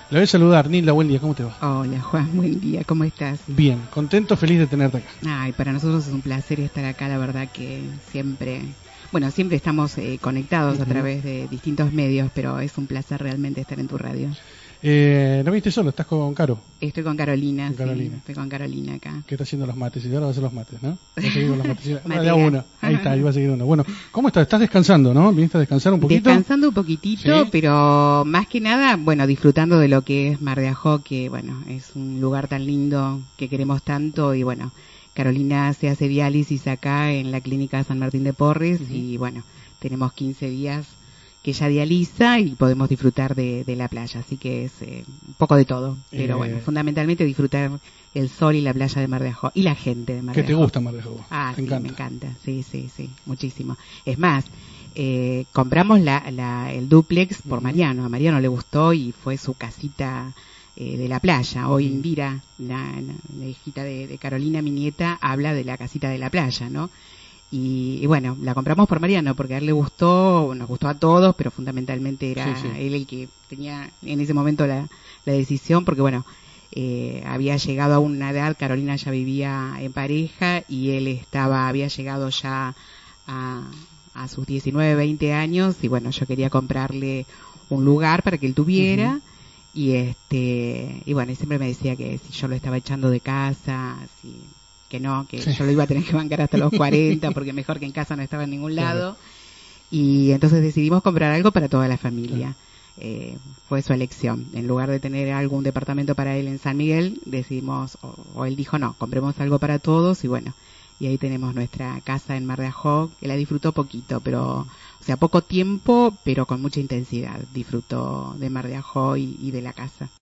La voy a saludar. Nilda, buen día, ¿cómo te va? Hola Juan, buen día, ¿cómo estás? Bien, contento, feliz de tenerte acá. Ay, para nosotros es un placer estar acá, la verdad que siempre estamos conectados a través de distintos medios, pero es un placer realmente estar en tu radio. ¿No viste solo? ¿Estás con Caro? Estoy con Carolina, Carolina. Sí, estoy con Carolina acá. ¿Qué está haciendo los mates? Y ahora va a hacer los mates, ¿no? Va a seguir con los mates. Madera. Uno. Ahí está, ahí va a seguir uno. Bueno, ¿cómo estás? ¿Estás descansando, no? ¿Viniste a descansar un poquito? Descansando un poquitito, ¿sí? Pero más que nada, bueno, disfrutando de lo que es Mar de Ajó, que bueno, es un lugar tan lindo que queremos tanto y bueno, Carolina se hace diálisis acá en la clínica San Martín de Porres y bueno, tenemos 15 días que ella dializa y podemos disfrutar de la playa, así que es un poco de todo, pero bueno, fundamentalmente disfrutar el sol y la playa de Mar de Ajó y la gente de Mar de Ajó. ¿Qué te gusta Mar de Ajó? Ah, sí, me encanta, sí, muchísimo. Es más, compramos el dúplex por Mariano, a Mariano le gustó y fue su casita de la playa. Hoy Indira, la hijita de Carolina, mi nieta, habla de la casita de la playa, ¿no? Y bueno, la compramos por Mariano porque a él le gustó, nos gustó a todos, pero fundamentalmente era él el que tenía en ese momento la decisión, porque bueno, había llegado a una edad, Carolina ya vivía en pareja y él había llegado ya a sus 19, 20 años y bueno, yo quería comprarle un lugar para que él tuviera y bueno, y siempre me decía que si yo lo estaba echando de casa, que yo lo iba a tener que bancar hasta los 40 porque mejor que en casa no estaba en ningún lado. Y entonces decidimos comprar algo para toda la familia. Fue su elección. En lugar de tener algún departamento para él en San Miguel, decidimos, o él dijo no, compremos algo para todos y bueno, y ahí tenemos nuestra casa en Mar de Ajó, que la disfrutó poquito, pero, o sea, poco tiempo, pero con mucha intensidad disfrutó de Mar de Ajó y de la casa.